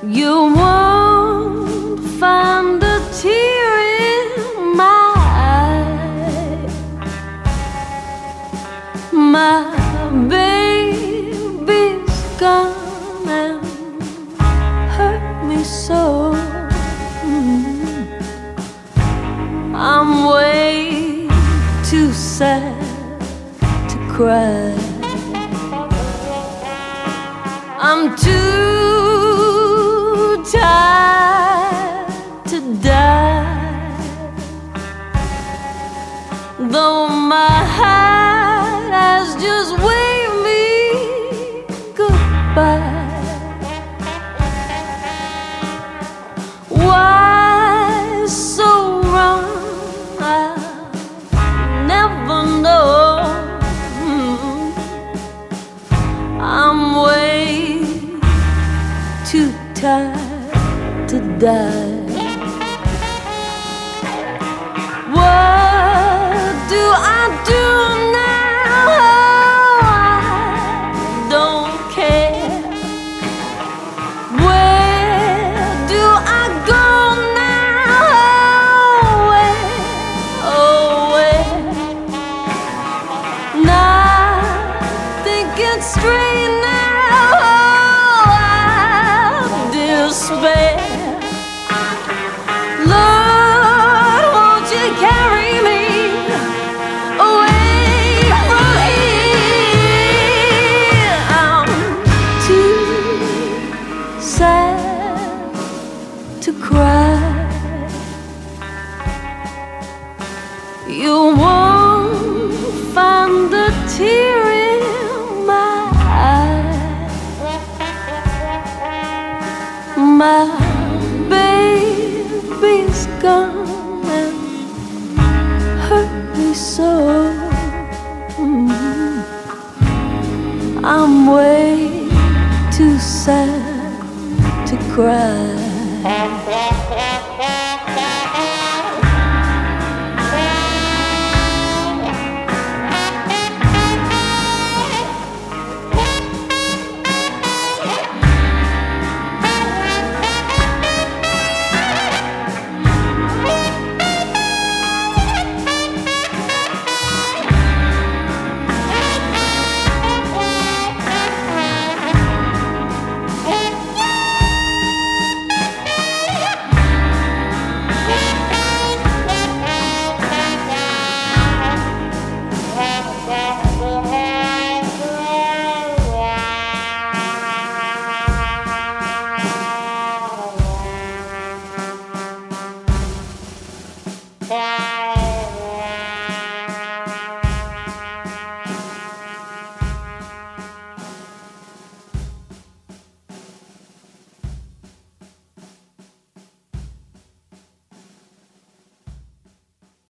You won't find a tear in my eye. My baby's gone and hurt me so. I'm way too sad to cry. I'm too tired to die. Though my heart has just waved me goodbye. Why so wrong? I'll never know. I'm way too tired to die. What do I do now? I don't care. Where do I go now? Where, oh where? Nothing gets straight now. Despair. Lord, won't you carry me away from here? I'm too sad to cry. You won't find a tear in my eye. My baby's gone and hurt me so. I'm way too sad to cry. Yeah.